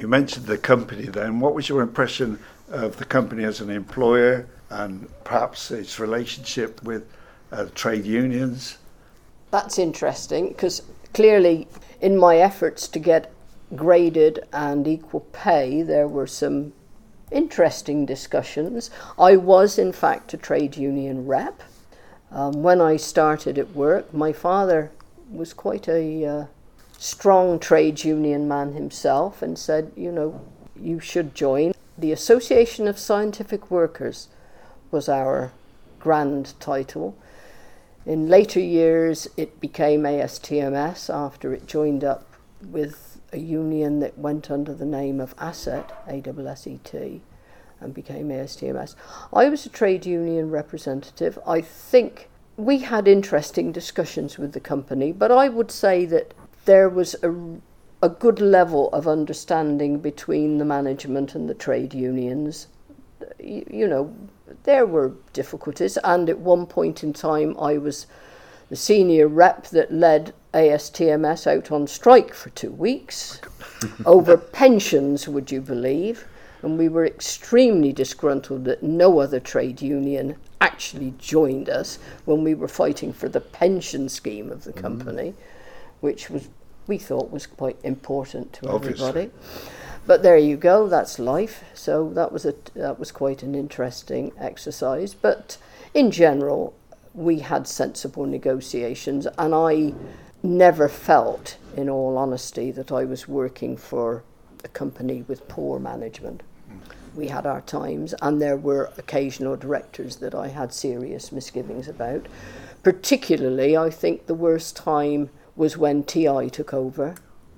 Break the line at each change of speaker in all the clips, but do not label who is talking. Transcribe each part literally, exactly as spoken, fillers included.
You mentioned the company then. What was your impression of the company as an employer and perhaps its relationship with uh, trade unions?
That's interesting because clearly in my efforts to get graded and equal pay, there were some interesting discussions. I was in fact a trade union rep. Um, when I started at work, my father was quite a uh, strong trade union man himself and said, you know, you should join. The Association of Scientific Workers was our grand title. In later years, it became A S T M S after it joined up with a union that went under the name of ASSET, A S S E T, and became A S T M S. I was a trade union representative. I think we had interesting discussions with the company, but I would say that there was a, a good level of understanding between the management and the trade unions. You, you know, there were difficulties, and at one point in time I was the senior rep that led A S T M S out on strike for two weeks over pensions, would you believe? And we were extremely disgruntled that no other trade union actually joined us when we were fighting for the pension scheme of the company, mm. which was we thought was quite important to Obviously. everybody. But there you go, that's life. So that was a that was quite an interesting exercise. But in general, we had sensible negotiations, and I never felt, in all honesty, that I was working for a company with poor management. We had our times, and there were occasional directors that I had serious misgivings about. Particularly, I think the worst time was when T I took over.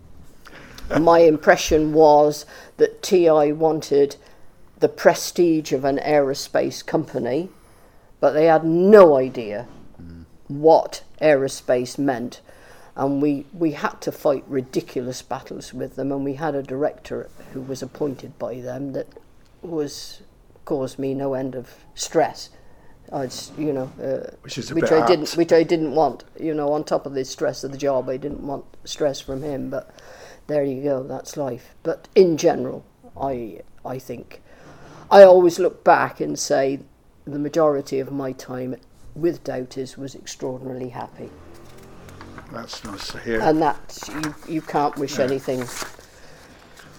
My impression was that T I wanted the prestige of an aerospace company, but they had no idea mm. what aerospace meant. And we, we had to fight ridiculous battles with them, and we had a director who was appointed by them that was caused me no end of stress. I'd, you know, uh,
which is a
which
bit
I
apt.
didn't, which I didn't want. You know, on top of the stress of the job, I didn't want stress from him. But there you go, that's life. But in general, I I think I always look back and say the majority of my time with Doughty's was extraordinarily happy.
That's nice to hear.
And that you you can't wish yeah. anything